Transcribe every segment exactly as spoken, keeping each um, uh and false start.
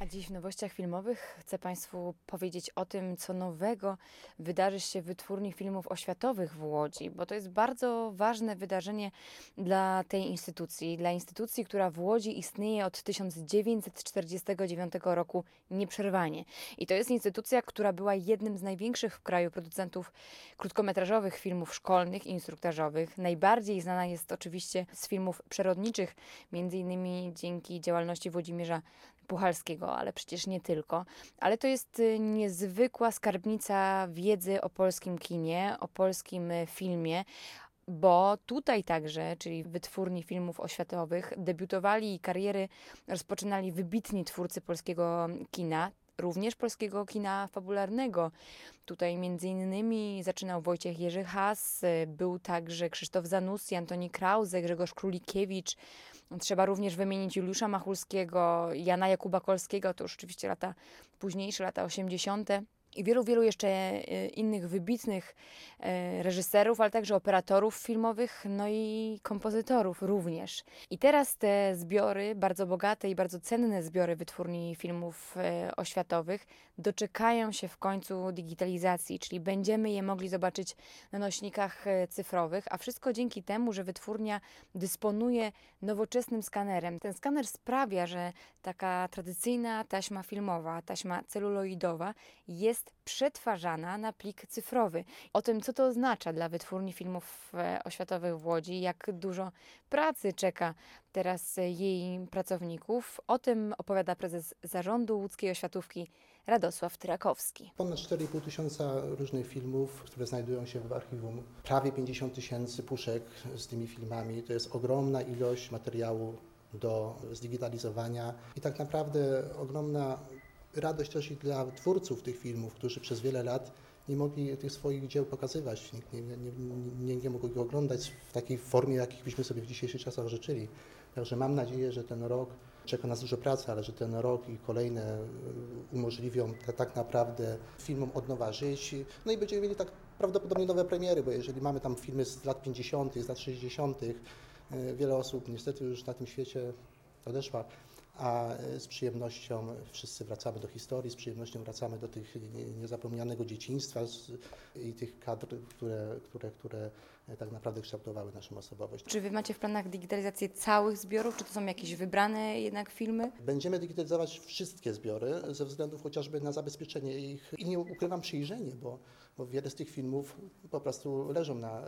Dziś w Nowościach Filmowych chcę Państwu powiedzieć o tym, co nowego wydarzy się w Wytwórni Filmów Oświatowych w Łodzi, bo to jest bardzo ważne wydarzenie dla tej instytucji, dla instytucji, która w Łodzi istnieje od tysiąc dziewięćset czterdziestego dziewiątego roku nieprzerwanie. I to jest instytucja, która była jednym z największych w kraju producentów krótkometrażowych filmów szkolnych i instruktażowych. Najbardziej znana jest oczywiście z filmów przyrodniczych, między innymi dzięki działalności Włodzimierza Puchalskiego, ale przecież nie tylko. Ale to jest niezwykła skarbnica wiedzy o polskim kinie, o polskim filmie, bo tutaj także, czyli w Wytwórni Filmów Oświatowych, debiutowali i kariery rozpoczynali wybitni twórcy polskiego kina, również polskiego kina fabularnego. Tutaj między innymi zaczynał Wojciech Jerzy Has, był także Krzysztof Zanussi, Antoni Krause, Grzegorz Królikiewicz. Trzeba również wymienić Juliusza Machulskiego, Jana Jakuba Kolskiego, to już oczywiście lata późniejsze, lata osiemdziesiąte. I wielu, wielu jeszcze innych wybitnych reżyserów, ale także operatorów filmowych, no i kompozytorów również. I teraz te zbiory, bardzo bogate i bardzo cenne zbiory Wytwórni Filmów Oświatowych doczekają się w końcu digitalizacji, czyli będziemy je mogli zobaczyć na nośnikach cyfrowych, a wszystko dzięki temu, że wytwórnia dysponuje nowoczesnym skanerem. Ten skaner sprawia, że taka tradycyjna taśma filmowa, taśma celuloidowa jest przetwarzana na plik cyfrowy. O tym, co to oznacza dla Wytwórni Filmów Oświatowych w Łodzi, jak dużo pracy czeka teraz jej pracowników, o tym opowiada prezes Zarządu Łódzkiej Oświatówki Radosław Tyrakowski. Ponad cztery i pół tysiąca różnych filmów, które znajdują się w archiwum. Prawie pięćdziesiąt tysięcy puszek z tymi filmami. To jest ogromna ilość materiału do zdigitalizowania i tak naprawdę ogromna radość też i dla twórców tych filmów, którzy przez wiele lat nie mogli tych swoich dzieł pokazywać. Nikt nie, nie, nie, nie mógł ich oglądać w takiej formie, jakich byśmy sobie w dzisiejszych czasach życzyli. Także mam nadzieję, że ten rok, czeka nas dużo pracy, ale że ten rok i kolejne umożliwią te, tak naprawdę filmom od nowa żyć. No i będziemy mieli tak prawdopodobnie nowe premiery, bo jeżeli mamy tam filmy z lat pięćdziesiątych, z lat sześćdziesiątych, wiele osób niestety już na tym świecie odeszła, a z przyjemnością wszyscy wracamy do historii, z przyjemnością wracamy do tych niezapomnianego dzieciństwa i tych kadr, które, które, które tak naprawdę kształtowały naszą osobowość. Czy Wy macie w planach digitalizację całych zbiorów, czy to są jakieś wybrane jednak filmy? Będziemy digitalizować wszystkie zbiory ze względów chociażby na zabezpieczenie ich i nie ukrywam przyjrzenie, bo, bo wiele z tych filmów po prostu leżą na,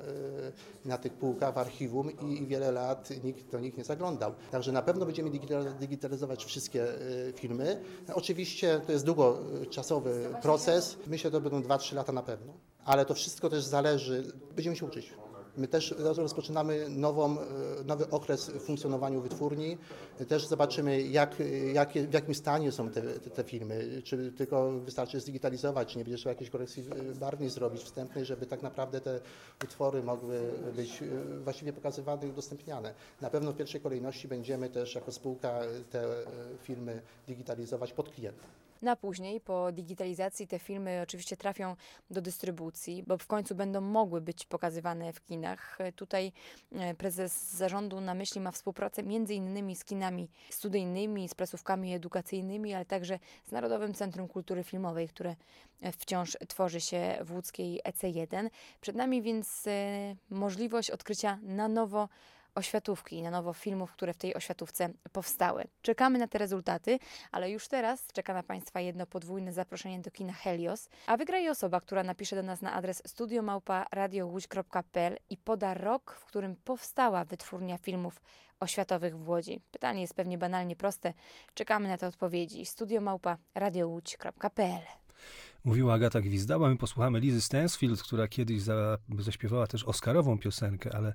na tych półkach w archiwum i, i wiele lat nikt do nich nie zaglądał. Także na pewno będziemy digitalizować wszystkie filmy. Oczywiście to jest długoczasowy proces, myślę, że to będą dwa trzy lata na pewno, ale to wszystko też zależy, będziemy się uczyć. My też rozpoczynamy nową, nowy okres w funkcjonowaniu wytwórni. Też zobaczymy, jak, jak, w jakim stanie są te, te, te filmy. Czy tylko wystarczy zdigitalizować, czy nie będzie trzeba jakiejś korekcji barwnej zrobić wstępnej, żeby tak naprawdę te utwory mogły być właściwie pokazywane i udostępniane. Na pewno w pierwszej kolejności będziemy też jako spółka te filmy digitalizować pod klienta. No a później po digitalizacji te filmy oczywiście trafią do dystrybucji, bo w końcu będą mogły być pokazywane w kinach. Tutaj prezes zarządu na myśli ma współpracę między innymi z kinami studyjnymi, z placówkami edukacyjnymi, ale także z Narodowym Centrum Kultury Filmowej, które wciąż tworzy się w łódzkiej E C jeden. Przed nami więc możliwość odkrycia na nowo oświatówki, na nowo filmów, które w tej oświatówce powstały. Czekamy na te rezultaty, ale już teraz czeka na Państwa jedno podwójne zaproszenie do kina Helios, a wygra je osoba, która napisze do nas na adres studio małpa radio łódź kropka p l i poda rok, w którym powstała Wytwórnia Filmów Oświatowych w Łodzi. Pytanie jest pewnie banalnie proste. Czekamy na te odpowiedzi. studio małpa radio łódź kropka p l. Mówiła Agata Gwizdała. My posłuchamy Lizy Stansfield, która kiedyś za, zaśpiewała też oscarową piosenkę, ale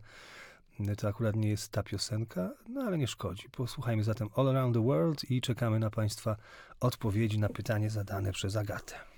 to akurat nie jest ta piosenka, no ale nie szkodzi. Posłuchajmy zatem All Around the World i czekamy na Państwa odpowiedzi na pytanie zadane przez Agatę.